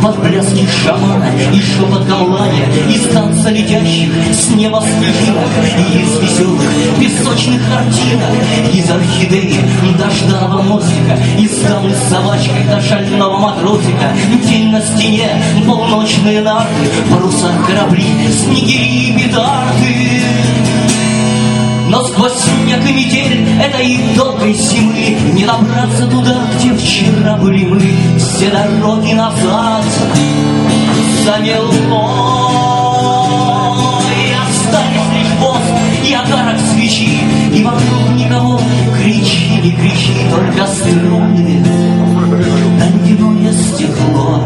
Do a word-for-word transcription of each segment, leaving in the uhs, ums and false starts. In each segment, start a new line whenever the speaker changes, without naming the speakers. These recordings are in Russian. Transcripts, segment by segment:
пляски шамана и шепот камлая, из танца летящих с неба снежинок, и из веселых песочных картинок, из орхидеи до жданого мостика, из дамы с собачкой до шального матросика, тень на стене, полночные нарты, паруса корабли, снегири и петарды. Но сквозь снег и метель этой долгой зимы не добраться туда, где вчера были мы. Все дороги назад замело, и остались лишь воск и огарок свечи, и вокруг никого. Кричи, не кричи, только струны, да ледяное стекло.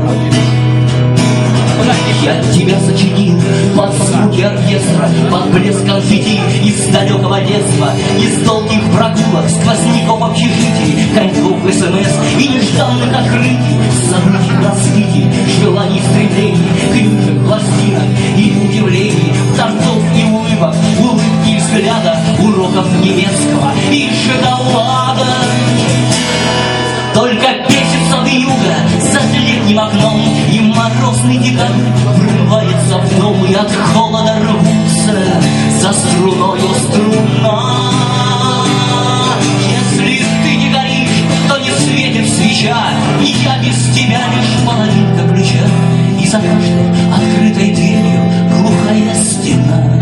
Я тебя сочинил под звуки оркестра, под блеск конфетти из далекого детства, из долгих прогулок, сквозняков общежитий, коньков СМС и нежданных открытий, забытых раскрытий, желаний, стремлений, книжек, пластинок и удивлений, тортов и улыбок, улыбки и взгляда, уроков немецкого и шоколада. Только бесит сады юга за летним окном, и морозный декабрь врывается в дом, и от холода рвутся за струною струна. Если ты не горишь, то не светит свеча, и я без тебя лишь половинка ключа, и за каждой открытой дверью глухая стена.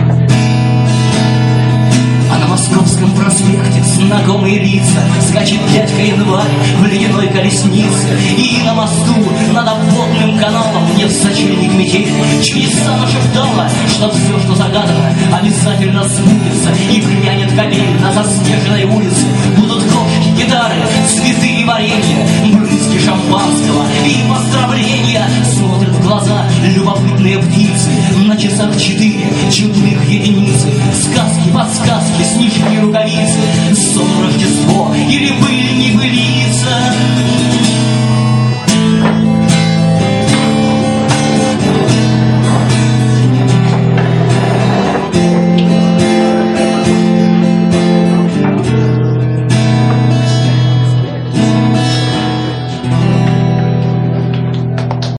А на Московском проспекте знакомые лица, скачет дядька январь в ледяной колеснице, и на мосту над обводным каналом мне в сочельник метель чудеса нашептала, что все, что загадано, обязательно сбудется, и грянет капель на заснеженной улице. Будут кошки, гитары, цветы и варенье, брызги шампанского и поздравления. Смотрят в глаза любопытные птицы, на часах четыре чудных единицы. Сказки, подсказки, снежки, рукавицы, сон, Рождество или быть